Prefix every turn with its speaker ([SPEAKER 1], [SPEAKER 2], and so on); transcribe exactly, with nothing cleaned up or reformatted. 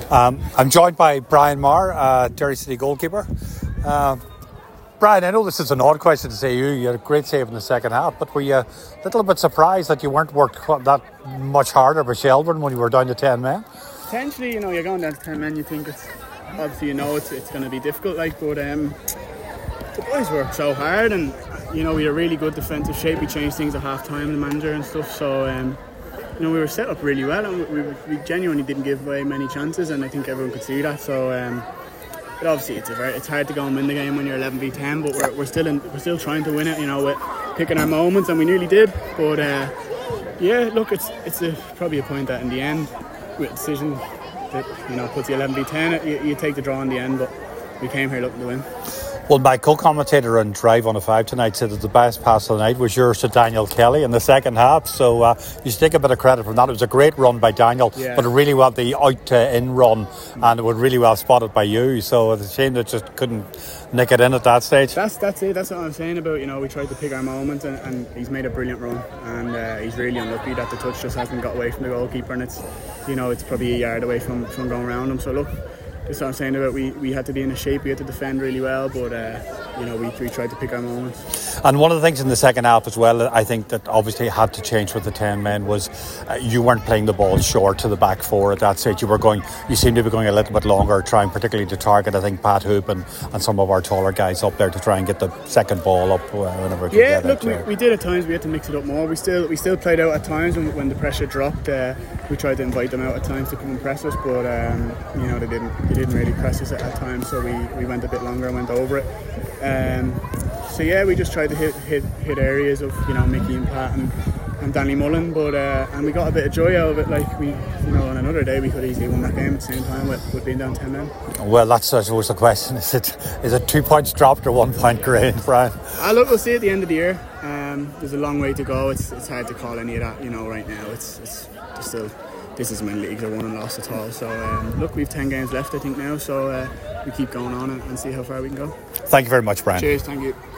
[SPEAKER 1] Um, I'm joined by Brian Marr, uh, Derry City goalkeeper. Uh, Brian, I know this is an odd question to say you. You had a great save in the second half, but were you a little bit surprised that you weren't worked that much harder for Shelbourne when you were down to ten men?
[SPEAKER 2] Potentially, you know, you're going down to ten men, you think it's obviously, you know, it's, it's going to be difficult, like, but um, the boys worked so hard, and you know, we had a really good defensive shape. We changed things at half time, the manager and stuff, so um, you know, we were set up really well, and we, we genuinely didn't give away many chances, and I think everyone could see that. So um, but obviously it's a very, it's hard to go and win the game when you're eleven v ten, but we're, we're still in, we're still trying to win it, you know, with picking our moments, and we nearly did. But uh, yeah, look, it's it's a, probably a point that in the end, with a decision that, you know, puts you eleven v ten, you, you take the draw in the end, but we came here looking to win.
[SPEAKER 1] Well, my co-commentator on Drive on a Five tonight said that the best pass of the night was yours to Daniel Kelly in the second half. So uh, you should take a bit of credit from that. It was a great run by Daniel,
[SPEAKER 2] yeah.
[SPEAKER 1] but really well the out to in run, and it was really well spotted by you. So it's a shame that just couldn't nick it in at that stage.
[SPEAKER 2] That's that's it. That's what I'm saying about, you know, we tried to pick our moments, and, and he's made a brilliant run, and uh, he's really unlucky that the touch just hasn't got away from the goalkeeper, and it's, you know, it's probably a yard away from, from going around him. So look, that's what I'm saying about, we, we had to be in a shape, we had to defend really well, but uh, you know, we, we tried to pick our moments.
[SPEAKER 1] And one of the things in the second half as well, I think that obviously had to change with the ten men was uh, you weren't playing the ball short to the back four at that stage. You were going, you seemed to be going a little bit longer, trying particularly to target, I think, Pat Hoop and, and some of our taller guys up there to try and get the second ball up whenever we could
[SPEAKER 2] yeah,
[SPEAKER 1] get
[SPEAKER 2] look,
[SPEAKER 1] it.
[SPEAKER 2] We, we did at times, we had to mix it up more. We still we still played out at times when, when the pressure dropped. Uh, we tried to invite them out at times to come and press us, but um, you know, they didn't they didn't really press us at that time, so we, we went a bit longer and went over it. Um, so yeah, we just tried to hit hit, hit areas of, you know, Mickey and Pat and, and Danny Mullen, but uh, and we got a bit of joy out of it. Like, we, you know, on another day we could easily win that game at the same time with, with being down ten men.
[SPEAKER 1] Well, that's I suppose the question: is it is it two points dropped or one point gained, Brian?
[SPEAKER 2] Ah, look, we'll see at the end of the year. Um, there's a long way to go. It's it's hard to call any of that, you know, right now. It's it's there's still. This isn't when leagues are won and lost at all. So um, look, we've ten games left, I think, now. So uh, we keep going on and, and see how far we can go.
[SPEAKER 1] Thank you very much, Brian.
[SPEAKER 2] Cheers, thank you.